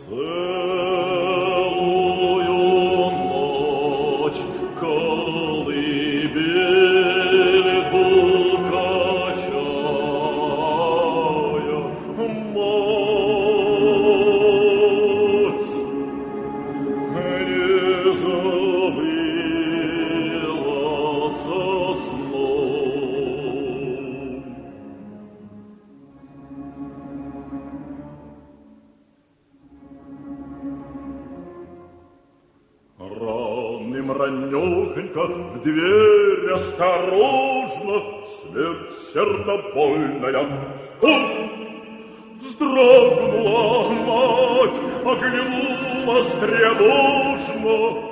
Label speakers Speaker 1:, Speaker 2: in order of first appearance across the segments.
Speaker 1: ранёхонько в дверь осторожно, смерть сердобольная. Стук! Вздрогнула мать, оглянулась тревожно.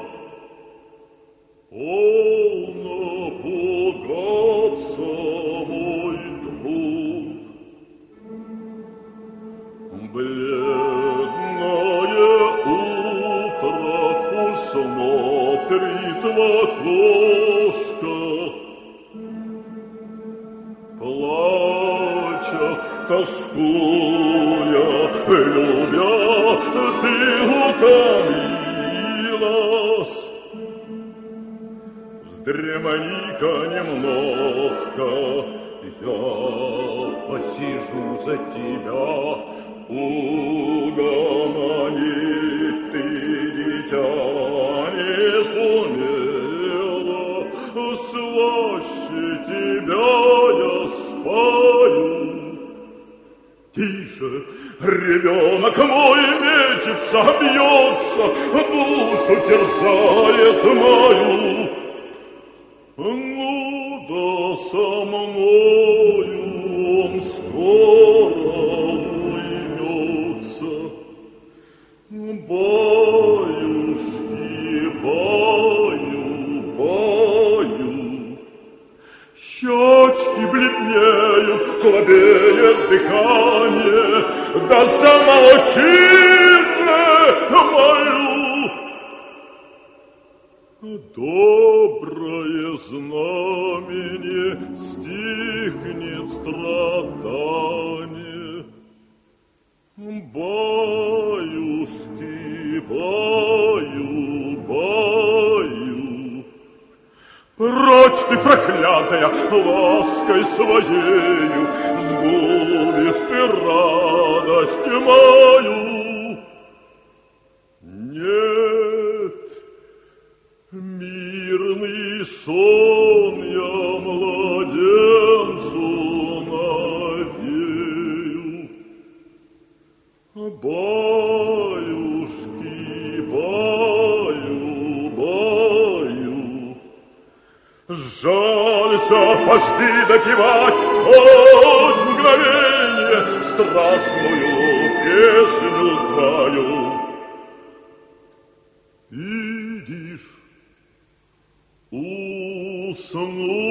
Speaker 1: Полно пугаться, мой друг. Бледное утро смотрит в окошко, плача, тоскуя, любя, ты утомилась. Вздремни-ка немножко, я посижу за тебя. Угомонить ты, дитя, не сумела, слаще тебя я спою. Тише, ребенок мой мечется, бьется, душу терзает мою. Ну да со мною он скоро уймется. Баюшки, баю, щечки бледнеют, слабеет дыхание, да замолчи же, молю. Доброе знамение, стихнет страдание. Баюшки, баю, прочь ты, проклятая, лаской своею, сгубишь ты радость мою. Нет, мирный сон я младенцу навею. Баюшки, баю, жалься, пожди допевать хоть мгновенье страшную песню твою. Идишь, усну.